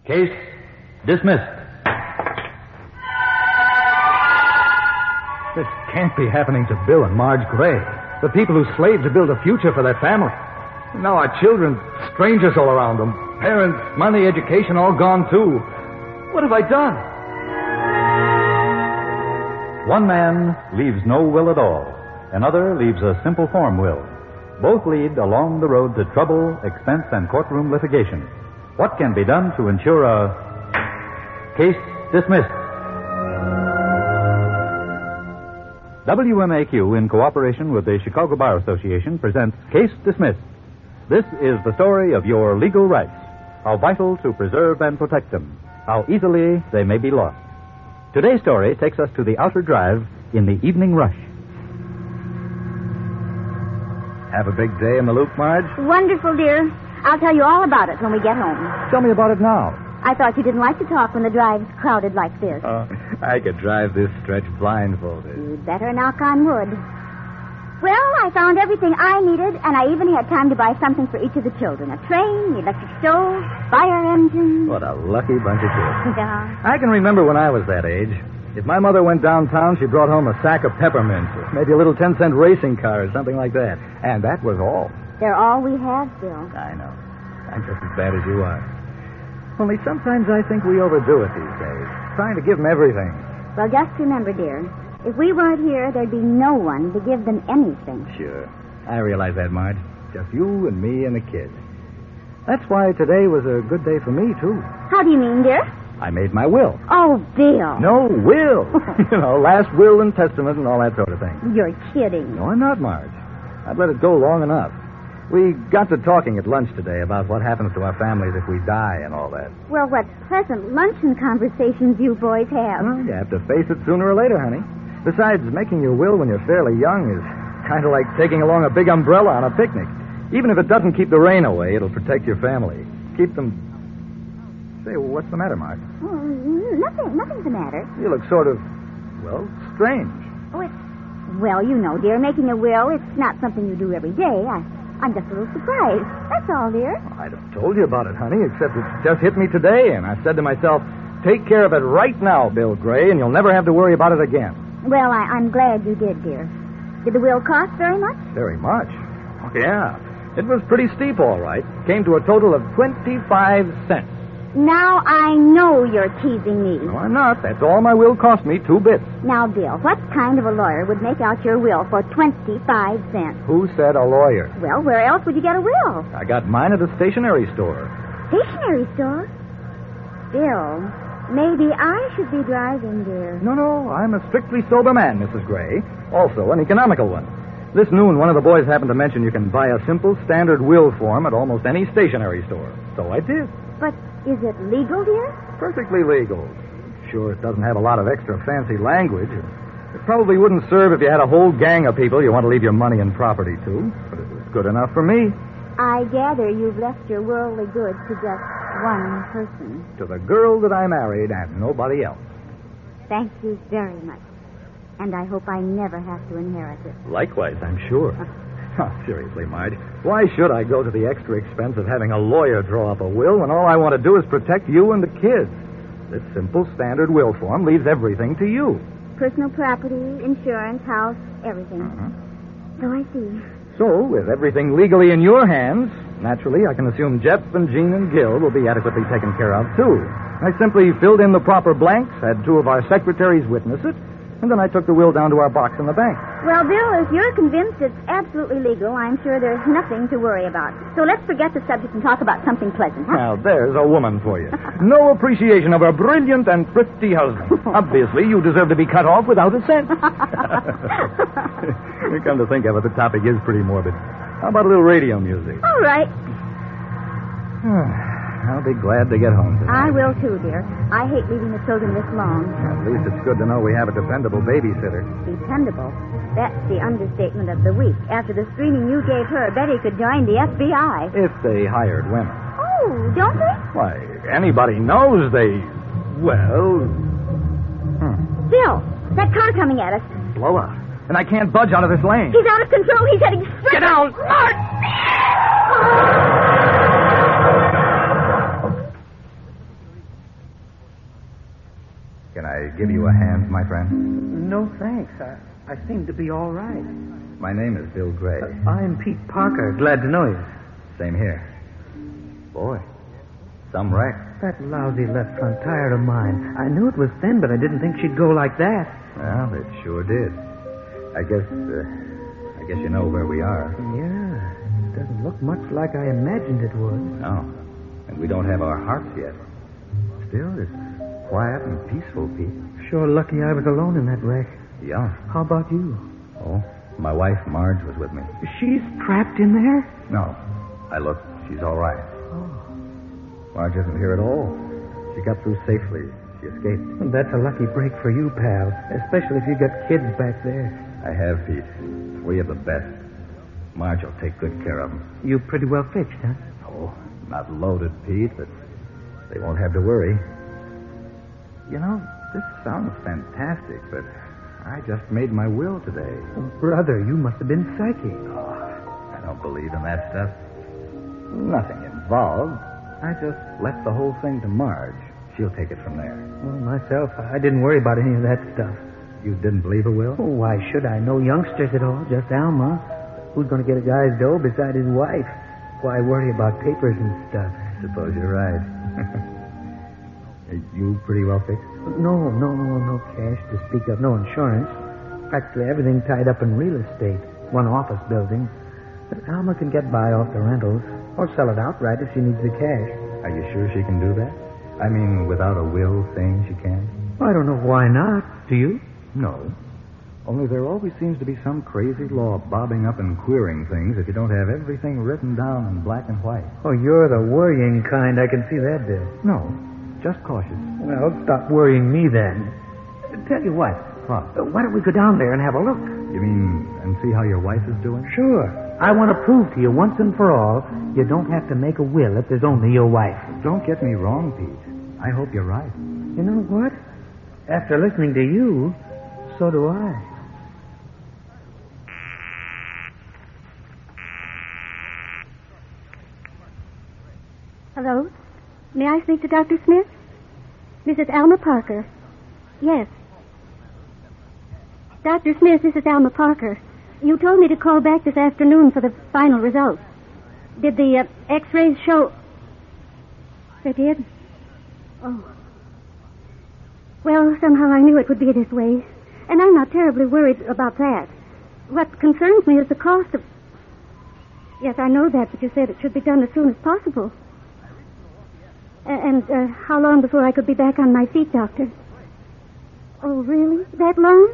Case dismissed. This can't be happening to Bill and Marge Gray, the people who slaved to build a future for their family. Now our children, strangers all around them. Parents, money, education, all gone too. What have I done? One man leaves no will at all. Another leaves a simple form will. Both lead along the road to trouble, expense, and courtroom litigation. What can be done to ensure a case dismissed? WMAQ, in cooperation with the Chicago Bar Association, presents Case Dismissed. This is the story of your legal rights, how vital to preserve and protect them, how easily they may be lost. Today's story takes us to the outer drive in the evening rush. Have a big day in the loop, Marge? Wonderful, dear. I'll tell you all about it when we get home. Tell me about it now. I thought you didn't like to talk when the drive's crowded like this. I could drive this stretch blindfolded. You'd better knock on wood. Well, I found everything I needed, and I even had time to buy something for each of the children. A train, electric stove, fire engine. What a lucky bunch of kids. Yeah. I can remember when I was that age. If my mother went downtown, she brought home a sack of peppermints, or maybe a little 10-cent racing car or something like that. And that was all. They're all we have, Bill. I know. I'm just as bad as you are. Only sometimes I think we overdo it these days, trying to give them everything. Well, just remember, dear, if we weren't here, there'd be no one to give them anything. Sure. I realize that, Marge. Just you and me and the kids. That's why today was a good day for me, too. How do you mean, dear? I made my will. Oh, Bill. No, will. Last will and testament and all that sort of thing. You're kidding. No, I'm not, Marge. I've let it go long enough. We got to talking at lunch today about what happens to our families if we die and all that. Well, what pleasant luncheon conversations you boys have. Well, you have to face it sooner or later, honey. Besides, making your will when you're fairly young is kind of like taking along a big umbrella on a picnic. Even if it doesn't keep the rain away, it'll protect your family. Keep them... Say, what's the matter, Mark? Oh, nothing's the matter. You look sort of, well, strange. Oh, well, you know, dear, making a will, it's not something you do every day. I'm just a little surprised. That's all, dear. Well, I'd have told you about it, honey, except it just hit me today, and I said to myself, take care of it right now, Bill Gray, and you'll never have to worry about it again. Well, I'm glad you did, dear. Did the will cost very much? Very much? Oh, yeah. It was pretty steep, all right. Came to a total of 25 cents. Now I know you're teasing me. No, I'm not. That's all my will cost me, 2 bits. Now, Bill, what kind of a lawyer would make out your will for 25 cents? Who said a lawyer? Well, where else would you get a will? I got mine at a stationery store. Stationery store? Bill, maybe I should be driving, dear. No, I'm a strictly sober man, Mrs. Gray. Also an economical one. This noon, one of the boys happened to mention you can buy a simple standard will form at almost any stationery store. So I did. But is it legal, dear? Perfectly legal. Sure, it doesn't have a lot of extra fancy language. It probably wouldn't serve if you had a whole gang of people you want to leave your money and property to. But it was good enough for me. I gather you've left your worldly goods to just one person. To the girl that I married and nobody else. Thank you very much. And I hope I never have to inherit it. Likewise, I'm sure. Oh, seriously, Marge, why should I go to the extra expense of having a lawyer draw up a will when all I want to do is protect you and the kids? This simple standard will form leaves everything to you. Personal property, insurance, house, everything. So I see. So, with everything legally in your hands, naturally, I can assume Jeff and Jean and Gil will be adequately taken care of, too. I simply filled in the proper blanks, had 2 of our secretaries witness it, and then I took the will down to our box in the bank. Well, Bill, if you're convinced it's absolutely legal, I'm sure there's nothing to worry about. So let's forget the subject and talk about something pleasant, huh? Now, there's a woman for you. No appreciation of her brilliant and thrifty husband. Obviously, you deserve to be cut off without a cent. Come to think of it, the topic is pretty morbid. How about a little radio music? All right. I'll be glad to get home tonight. I will, too, dear. I hate leaving the children this long. At least it's good to know we have a dependable babysitter. Dependable? That's the understatement of the week. After the screening you gave her, Betty could join the FBI. If they hired women. Oh, don't they? Why, anybody knows they... Well... Bill, that car coming at us. Blowout. And I can't budge out of this lane. He's out of control. He's heading straight... Get down! Mark! Can I give you a hand, my friend? No, thanks. I seem to be all right. My name is Bill Gray. I'm Pete Parker. Glad to know you. Same here. Boy, some wreck. That lousy left front tire of mine. I knew it was thin, but I didn't think she'd go like that. Well, it sure did. I guess you know where we are. Yeah. It doesn't look much like I imagined it would. No. And we don't have our hearts yet. Still, it's quiet and peaceful, Pete. Sure lucky I was alone in that wreck. Yeah. How about you? Oh, my wife, Marge, was with me. She's trapped in there? No. I looked. She's all right. Oh. Marge isn't here at all. She got through safely. She escaped. That's a lucky break for you, pal. Especially if you got kids back there. I have, Pete. 3 of the best. Marge will take good care of them. You pretty well fixed, huh? Oh, not loaded, Pete, but they won't have to worry. You know, this sounds fantastic, but I just made my will today. Oh, brother, you must have been psychic. Oh, I don't believe in that stuff. Nothing involved. I just left the whole thing to Marge. She'll take it from there. Well, myself, I didn't worry about any of that stuff. You didn't believe a will? Oh, why should I? No youngsters at all, just Alma. Who's going to get a guy's dough beside his wife? Why worry about papers and stuff? Suppose you're right. You pretty well fixed? No cash to speak of, no insurance. Practically everything tied up in real estate. One office building. But Alma can get by off the rentals, or sell it outright if she needs the cash. Are you sure she can do that? I mean, without a will saying she can? I don't know why not. Do you? No. Only there always seems to be some crazy law bobbing up and queering things if you don't have everything written down in black and white. Oh, you're the worrying kind. I can see that, Bill. No, just cautious. Well, stop worrying me then. Tell you what. What? Why don't we go down there and have a look? You mean, and see how your wife is doing? Sure. I want to prove to you once and for all, you don't have to make a will if there's only your wife. Don't get me wrong, Pete. I hope you're right. You know what? After listening to you, so do I. Hello? May I speak to Dr. Smith? This is Alma Parker. Yes. Dr. Smith, this is Alma Parker. You told me to call back this afternoon for the final results. Did the x-rays show... They did? Oh. Well, somehow I knew it would be this way. And I'm not terribly worried about that. What concerns me is the cost of... Yes, I know that, but you said it should be done as soon as possible. And how long before I could be back on my feet, Doctor? Oh, really? That long?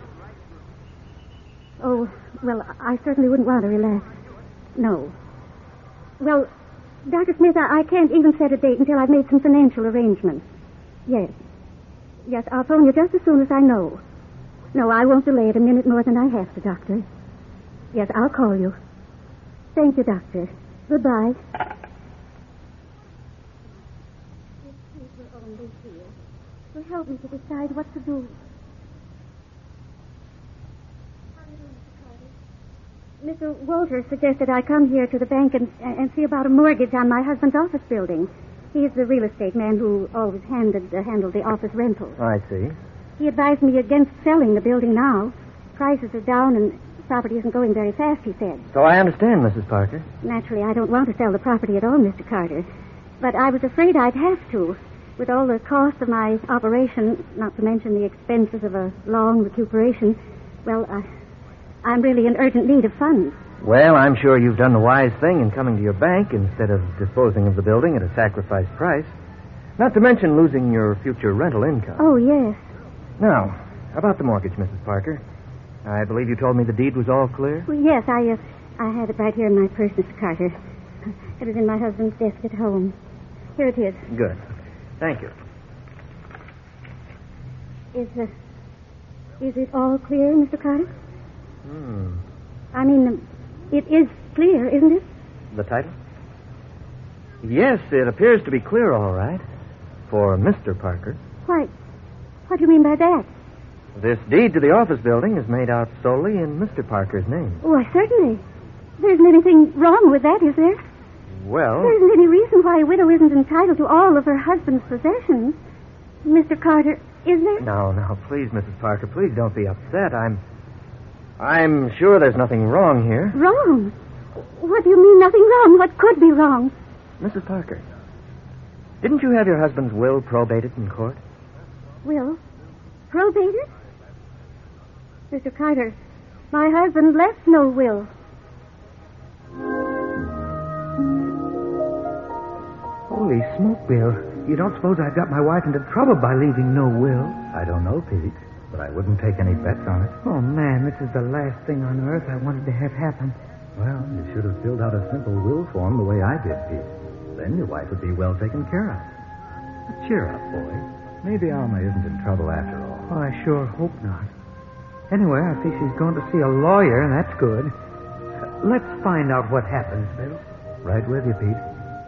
Oh, well, I certainly wouldn't want to relax. No. Well, Dr. Smith, I can't even set a date until I've made some financial arrangements. Yes. Yes, I'll phone you just as soon as I know. No, I won't delay it a minute more than I have to, Doctor. Yes, I'll call you. Thank you, Doctor. Goodbye. If you were only here to help me to decide what to do. Mr. Walters suggested I come here to the bank and see about a mortgage on my husband's office building. He's the real estate man who always handled the office rentals. I see. He advised me against selling the building now. Prices are down and property isn't going very fast, he said. So I understand, Mrs. Parker. Naturally, I don't want to sell the property at all, Mr. Carter. But I was afraid I'd have to. With all the costs of my operation, not to mention the expenses of a long recuperation, well, I'm really in urgent need of funds. Well, I'm sure you've done the wise thing in coming to your bank instead of disposing of the building at a sacrificed price. Not to mention losing your future rental income. Oh, yes. Now, about the mortgage, Mrs. Parker. I believe you told me the deed was all clear? Well, yes, I had it right here in my purse, Mr. Carter. It was in my husband's desk at home. Here it is. Good. Thank you. Is it all clear, Mr. Carter? I mean, it is clear, isn't it? The title? Yes, it appears to be clear, all right. For Mr. Parker. Why, what do you mean by that? This deed to the office building is made out solely in Mr. Parker's name. Why, certainly. There isn't anything wrong with that, is there? Well... There isn't any reason why a widow isn't entitled to all of her husband's possessions. Mr. Carter, Is there? No, please, Mrs. Parker, please don't be upset. I'm sure there's nothing wrong here. Wrong? What do you mean, nothing wrong? What could be wrong? Mrs. Parker, didn't you have your husband's will probated in court? Will? Probated? Mr. Carter, my husband left no will. Holy smoke, Bill. You don't suppose I got my wife into trouble by leaving no will? I don't know, Pete, but I wouldn't take any bets on it. Oh, man, this is the last thing on earth I wanted to have happen. Well, you should have filled out a simple will form the way I did, Pete. Then your wife would be well taken care of. But cheer up, boy. Maybe Alma isn't in trouble after all. Oh, I sure hope not. Anyway, I see she's going to see a lawyer, and that's good. Let's find out what happens, Bill. Right with you, Pete.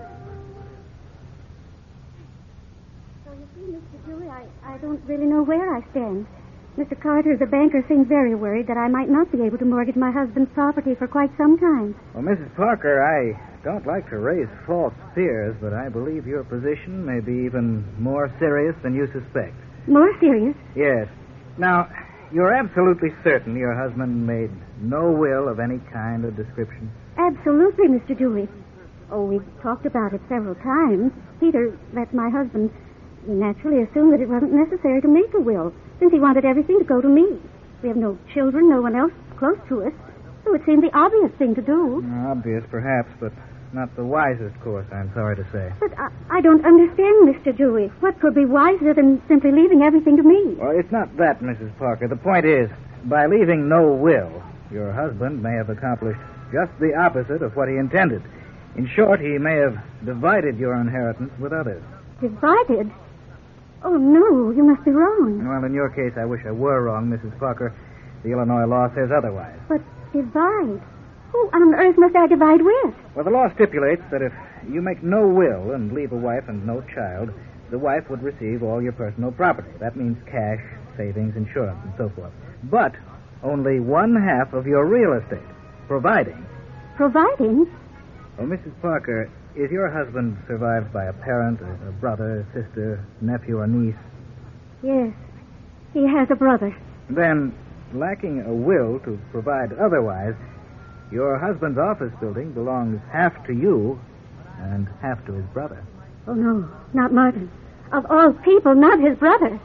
So you see, Mr. Dewey, I don't really know where I stand. Mr. Carter, the banker, seems very worried that I might not be able to mortgage my husband's property for quite some time. Well, Mrs. Parker, I don't like to raise false fears, but I believe your position may be even more serious than you suspect. More serious? Yes. Now, you're absolutely certain your husband made no will of any kind or description? Absolutely, Mr. Dewey. Oh, we've talked about it several times. Peter, that's my husband. He naturally assumed that it wasn't necessary to make a will, since he wanted everything to go to me. We have no children, no one else close to us, so it seemed the obvious thing to do. Obvious, perhaps, but not the wisest course, I'm sorry to say. But I don't understand, Mr. Dewey. What could be wiser than simply leaving everything to me? Well, it's not that, Mrs. Parker. The point is, by leaving no will, your husband may have accomplished just the opposite of what he intended. In short, he may have divided your inheritance with others. Divided? Oh, no, you must be wrong. Well, in your case, I wish I were wrong, Mrs. Parker. The Illinois law says otherwise. But divide? Who on earth must I divide with? Well, the law stipulates that if you make no will and leave a wife and no child, the wife would receive all your personal property. That means cash, savings, insurance, and so forth. But only 1/2 of your real estate, providing... Providing? Oh, Mrs. Parker, is your husband survived by a parent, a brother, a sister, nephew, or niece? Yes. He has a brother. Then, lacking a will to provide otherwise, your husband's office building belongs half to you and half to his brother. Oh, no, not Martin. Of all people, not his brother.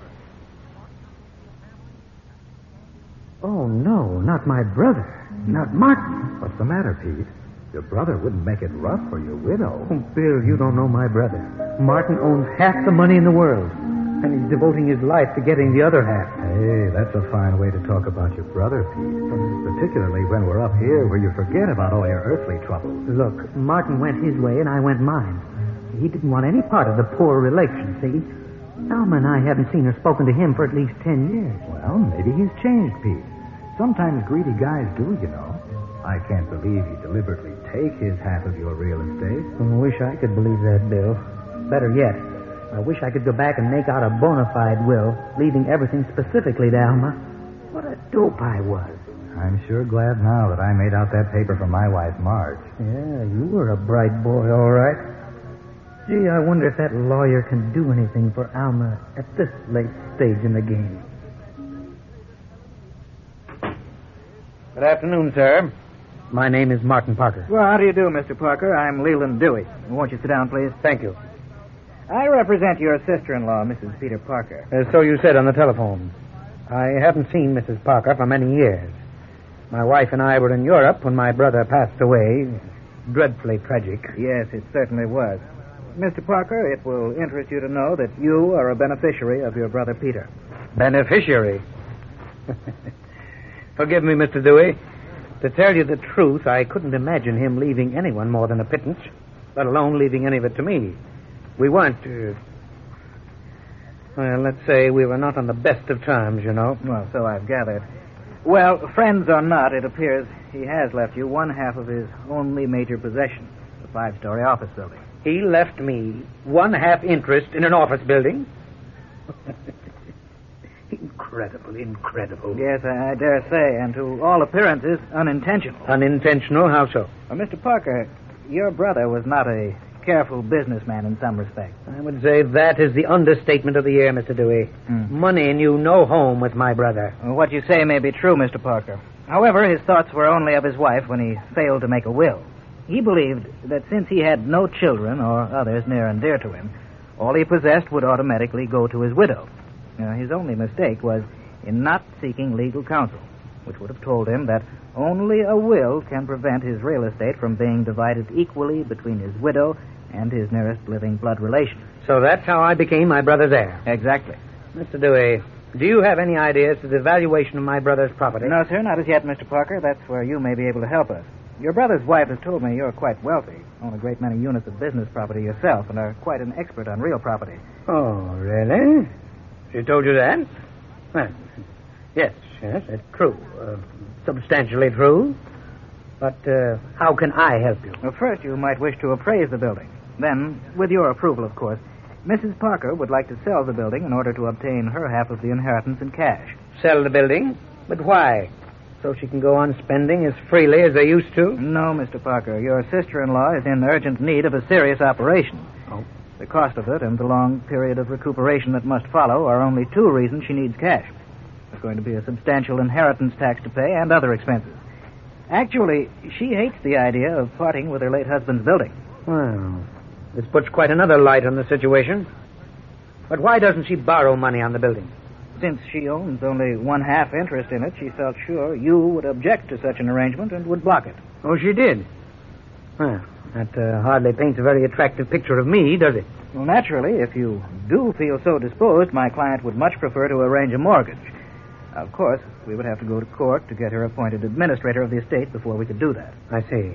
Oh, no, not my brother. Not Martin. What's the matter, Pete? Your brother wouldn't make it rough for your widow. Oh, Bill, you don't know my brother. Martin owns half the money in the world, and he's devoting his life to getting the other half. Hey, that's a fine way to talk about your brother, Pete. Particularly when we're up here where you forget about all your earthly troubles. Look, Martin went his way and I went mine. He didn't want any part of the poor relation, see? Alma and I haven't seen or spoken to him for at least 10 years. Well, maybe he's changed, Pete. Sometimes greedy guys do, you know. I can't believe he'd deliberately take his half of your real estate. I wish I could believe that, Bill. Better yet, I wish I could go back and make out a bona fide will, leaving everything specifically to Alma. What a dope I was. I'm sure glad now that I made out that paper for my wife, Marge. Yeah, you were a bright boy, all right. Gee, I wonder if that lawyer can do anything for Alma at this late stage in the game. Good afternoon, sir. My name is Martin Parker. Well, how do you do, Mr. Parker? I'm Leland Dewey. Won't you sit down, please? Thank you. I represent your sister-in-law, Mrs. Peter Parker. So you said on the telephone. I haven't seen Mrs. Parker for many years. My wife and I were in Europe when my brother passed away. Dreadfully tragic. Yes, it certainly was. Mr. Parker, it will interest you to know that you are a beneficiary of your brother Peter. Beneficiary? Forgive me, Mr. Dewey. To tell you the truth, I couldn't imagine him leaving anyone more than a pittance, let alone leaving any of it to me. We weren't, well, let's say we were not on the best of terms, you know. Well, so I've gathered. Well, friends or not, it appears he has left you 1/2 of his only major possession, the 5-story office building. He left me 1/2 interest in an office building? Incredible. Yes, I dare say, and to all appearances, unintentional. Unintentional? How so? Well, Mr. Parker, your brother was not a careful businessman in some respects. I would say that is the understatement of the year, Mr. Dewey. Money knew no home with my brother. Well, what you say may be true, Mr. Parker. However, his thoughts were only of his wife when he failed to make a will. He believed that since he had no children or others near and dear to him, all he possessed would automatically go to his widow. His only mistake was in not seeking legal counsel, which would have told him that only a will can prevent his real estate from being divided equally between his widow and his nearest living blood relation. So that's how I became my brother's heir. Exactly. Mr. Dewey, do you have any idea as to the valuation of my brother's property? No, sir, not as yet, Mr. Parker. That's where you may be able to help us. Your brother's wife has told me you're quite wealthy, own a great many units of business property yourself, and are quite an expert on real property. Oh, really? She told you that? Well, yes, that's true. Substantially true. But how can I help you? Well, first, you might wish to appraise the building. Then, with your approval, of course, Mrs. Parker would like to sell the building in order to obtain her half of the inheritance in cash. Sell the building? But why? So she can go on spending as freely as they used to? No, Mr. Parker. Your sister-in-law is in urgent need of a serious operation. Oh. The cost of it and the long period of recuperation that must follow are only two reasons she needs cash. There's going to be a substantial inheritance tax to pay and other expenses. Actually, she hates the idea of parting with her late husband's building. Well, this puts quite another light on the situation. But why doesn't she borrow money on the building? Since she owns only 1/2 interest in it, she felt sure you would object to such an arrangement and would block it. Oh, she did? Well, that hardly paints a very attractive picture of me, does it? Well, naturally, if you do feel so disposed, my client would much prefer to arrange a mortgage. Of course, we would have to go to court to get her appointed administrator of the estate before we could do that. I see.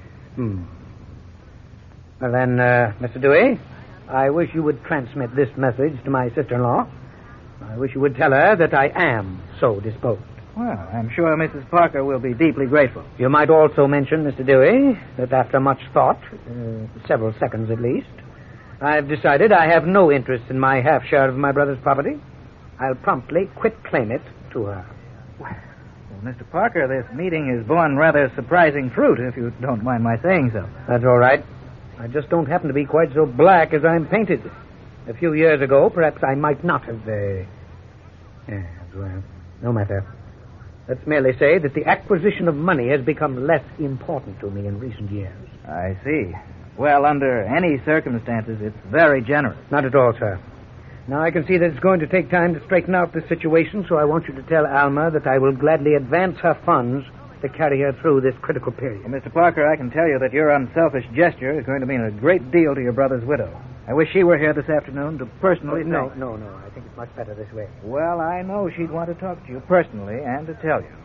Well, then, Mr. Dewey, I wish you would transmit this message to my sister-in-law. I wish you would tell her that I am so disposed. Well, I'm sure Mrs. Parker will be deeply grateful. You might also mention, Mr. Dewey, that after much thought, several seconds at least, I've decided I have no interest in my half share of my brother's property. I'll promptly quit-claim it to her. Well, Mr. Parker, this meeting has borne rather surprising fruit, if you don't mind my saying so. That's all right. I just don't happen to be quite so black as I'm painted. A few years ago, perhaps I might not have... Yes, well, no matter. Let's merely say that the acquisition of money has become less important to me in recent years. I see. Well, under any circumstances, it's very generous. Not at all, sir. Now, I can see that it's going to take time to straighten out this situation, so I want you to tell Alma that I will gladly advance her funds to carry her through this critical period. Well, Mr. Parker, I can tell you that your unselfish gesture is going to mean a great deal to your brother's widow. I wish she were here this afternoon to personally... No. I think it's much better this way. Well, I know she'd want to talk to you personally and to tell you.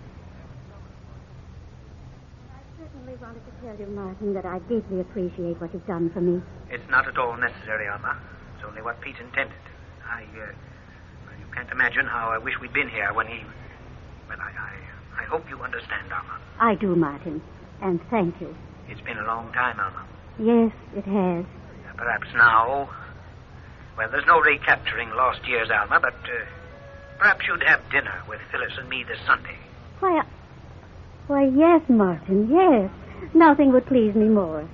I certainly wanted to tell you, Martin, that I deeply appreciate what you've done for me. It's not at all necessary, Alma. It's only what Pete intended. Well, you can't imagine how I wish we'd been here when he... Well, I hope you understand, Alma. I do, Martin, and thank you. It's been a long time, Alma. Yes, it has. Perhaps now... Well, there's no recapturing lost years, Alma, but perhaps you'd have dinner with Phyllis and me this Sunday. Why, yes, Martin, yes. Nothing would please me more.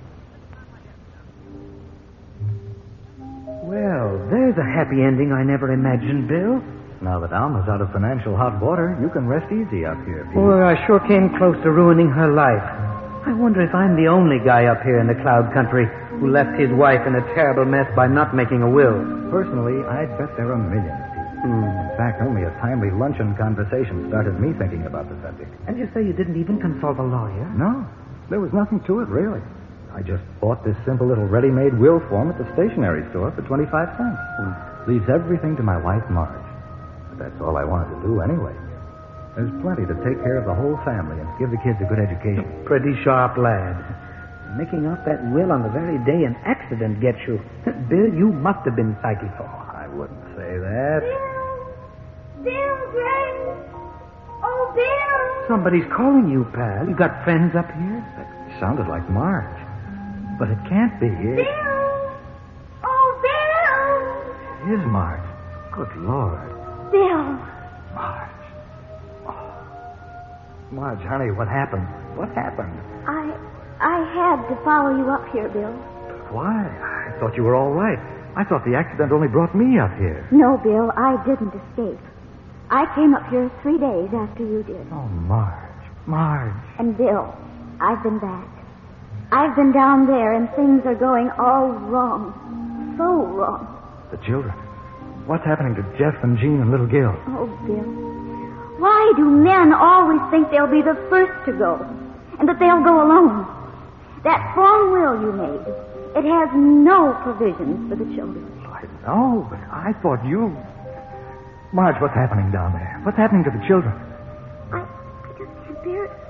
Well, there's a happy ending I never imagined, Bill. Now that Alma's out of financial hot water, you can rest easy up here, Pete. Boy, I sure came close to ruining her life. I wonder if I'm the only guy up here in the cloud country who left his wife in a terrible mess by not making a will. Personally, I'd bet there are millions, Pete. In fact, only a timely luncheon conversation started me thinking about the subject. And you say you didn't even consult a lawyer? No, there was nothing to it, really. I just bought this simple little ready-made will form at the stationery store for 25 cents. Leaves everything to my wife, Marge. But that's all I wanted to do anyway. There's plenty to take care of the whole family and give the kids a good education. Pretty sharp lad. Making out that will on the very day an accident gets you. Bill, you must have been psychic. Oh, I wouldn't say that. Bill, Grace! Oh, Bill! Somebody's calling you, pal. You got friends up here? That sounded like Marge. But it can't be. Bill! Oh, Bill! It is Marge. Good Lord. Bill! Marge. Oh. Marge, honey, what happened? What happened? I had to follow you up here, Bill. Why? I thought you were all right. I thought the accident only brought me up here. No, Bill, I didn't escape. I came up here 3 days after you did. Oh, Marge. And Bill, I've been back. I've been down there, and things are going all wrong. So wrong. The children. What's happening to Jeff and Jean and little Gil? Oh, Bill. Why do men always think they'll be the first to go, and that they'll go alone? That form will you made, it has no provisions for the children. I know, but I thought you... Marge, what's happening down there? What's happening to the children? I just can't bear it.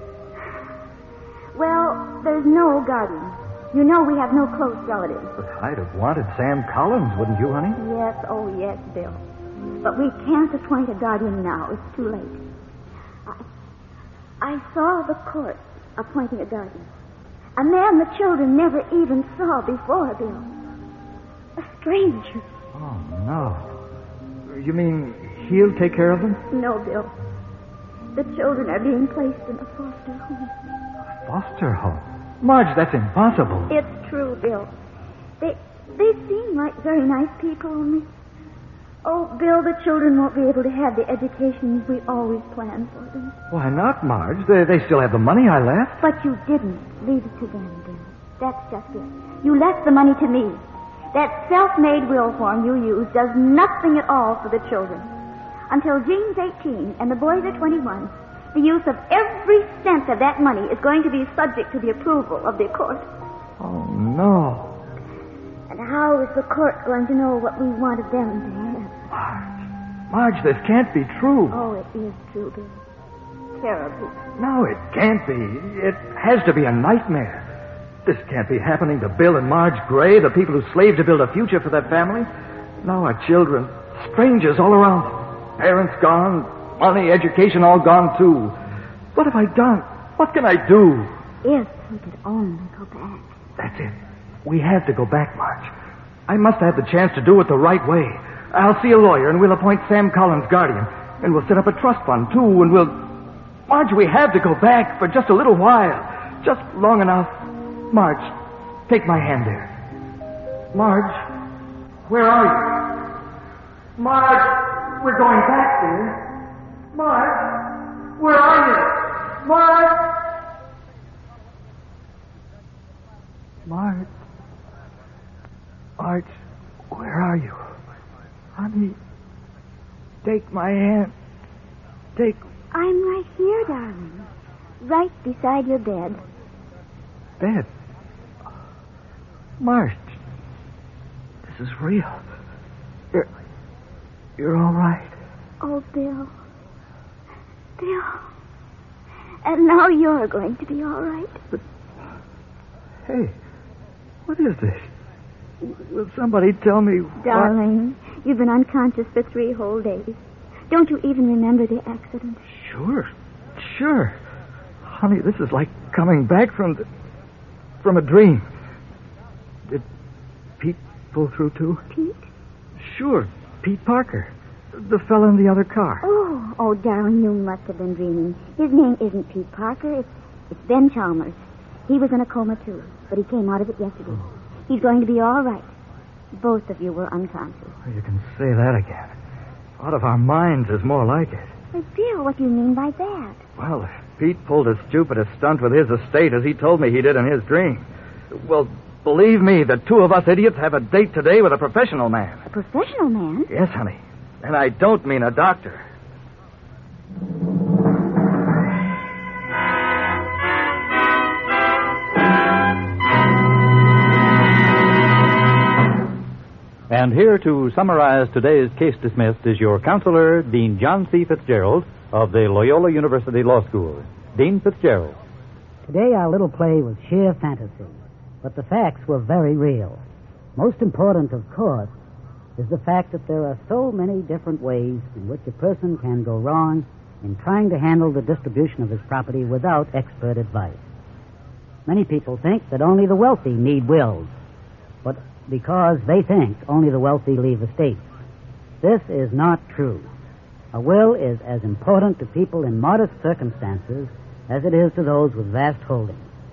Well, there's no guardian. You know we have no close relatives. But I'd have wanted Sam Collins, wouldn't you, honey? Yes, oh yes, Bill. But we can't appoint a guardian now. It's too late. I saw the court appointing a guardian. A man the children never even saw before, Bill. A stranger. Oh, no. You mean he'll take care of them? No, Bill. The children are being placed in a foster home. Foster home? Marge, that's impossible. It's true, Bill. They seem like very nice people, only... Oh, Bill, the children won't be able to have the education we always planned for them. Why not, Marge? They still have the money I left. But you didn't leave it to them, Bill. That's just it. You left the money to me. That self-made will form you use does nothing at all for the children. Until Jean's 18 and the boys are 21, the use of every cent of that money is going to be subject to the approval of the court. Oh, no. And how is the court going to know what we wanted them to have? Marge, this can't be true. Oh, it is true, Bill. Terribly. No, it can't be. It has to be a nightmare. This can't be happening to Bill and Marge Gray, the people who slaved to build a future for that family. Now our children, strangers all around them. Parents gone, money, education all gone too. What have I done? What can I do? If we could only go back. That's it. We have to go back, Marge. I must have the chance to do it the right way. I'll see a lawyer, and we'll appoint Sam Collins guardian. And we'll set up a trust fund, too, and we'll... Marge, we have to go back for just a little while. Just long enough. Marge, take my hand there. Marge, where are you? Marge, we're going back there. Marge, where are you? Marge! Marge, where are you? Honey, take my hand. I'm right here, darling. Right beside your bed. Bed? Marge, this is real. You're all right. Oh, Bill. Bill. And now you're going to be all right. But, hey, what is this? Will somebody tell me Darling, you've been unconscious for 3 whole days. Don't you even remember the accident? Sure. Honey, this is like coming back from a dream. Did Pete pull through, too? Pete? Sure, Pete Parker. The fellow in the other car. Oh, darling, you must have been dreaming. His name isn't Pete Parker. It's Ben Chalmers. He was in a coma, too, but he came out of it yesterday. He's going to be all right. Both of you were unconscious. You can say that again. Out of our minds is more like it. Bill, what do you mean by that? Well, if Pete pulled as stupid a stunt with his estate as he told me he did in his dream, well, believe me, the 2 of us idiots have a date today with a professional man. A professional man? Yes, honey. And I don't mean a doctor. And here to summarize today's case dismissed is your counselor, Dean John C. Fitzgerald of the Loyola University Law School. Dean Fitzgerald. Today our little play was sheer fantasy, but the facts were very real. Most important, of course, is the fact that there are so many different ways in which a person can go wrong in trying to handle the distribution of his property without expert advice. Many people think that only the wealthy need wills, but because they think only the wealthy leave estates. This is not true. A will is as important to people in modest circumstances as it is to those with vast holdings.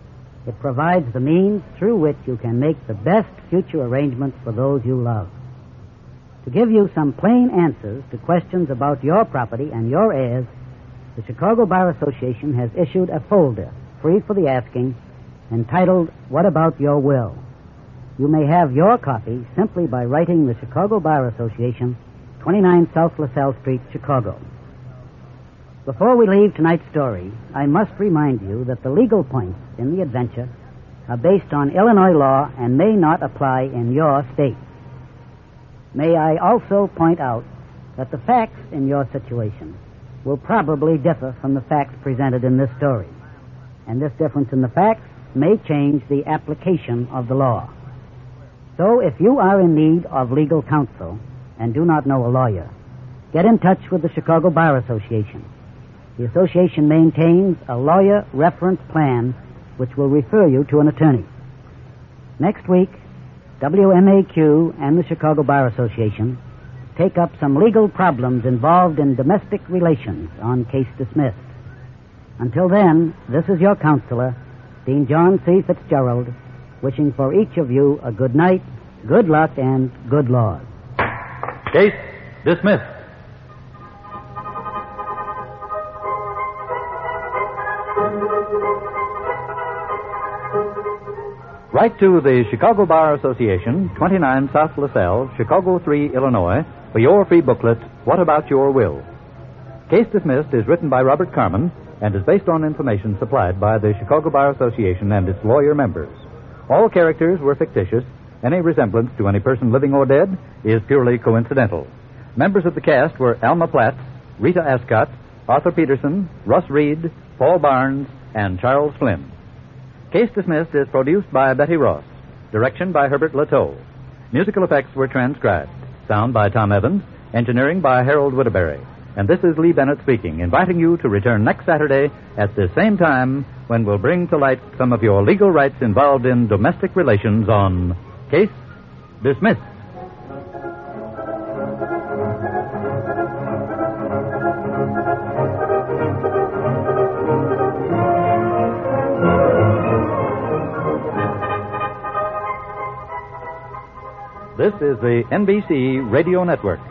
It provides the means through which you can make the best future arrangements for those you love. To give you some plain answers to questions about your property and your heirs, the Chicago Bar Association has issued a folder, free for the asking, entitled, What About Your Will? You may have your copy simply by writing the Chicago Bar Association, 29 South LaSalle Street, Chicago. Before we leave tonight's story, I must remind you that the legal points in the adventure are based on Illinois law and may not apply in your state. May I also point out that the facts in your situation will probably differ from the facts presented in this story, and this difference in the facts may change the application of the law. So if you are in need of legal counsel and do not know a lawyer, get in touch with the Chicago Bar Association. The association maintains a lawyer reference plan which will refer you to an attorney. Next week, WMAQ and the Chicago Bar Association take up some legal problems involved in domestic relations on Case Dismissed. Until then, this is your counselor, Dean John C. Fitzgerald, wishing for each of you a good night, good luck, and good laws. Case dismissed. Write to the Chicago Bar Association, 29 South LaSalle, Chicago 3, Illinois, for your free booklet, What About Your Will? Case Dismissed is written by Robert Carmen and is based on information supplied by the Chicago Bar Association and its lawyer members. All characters were fictitious. Any resemblance to any person living or dead is purely coincidental. Members of the cast were Alma Platt, Rita Ascott, Arthur Peterson, Russ Reed, Paul Barnes, and Charles Flynn. Case Dismissed is produced by Betty Ross. Direction by Herbert Lateau. Musical effects were transcribed. Sound by Tom Evans. Engineering by Harold Whittaberry. And this is Lee Bennett speaking, inviting you to return next Saturday at the same time when we'll bring to light some of your legal rights involved in domestic relations on Case Dismissed. This is the NBC Radio Network.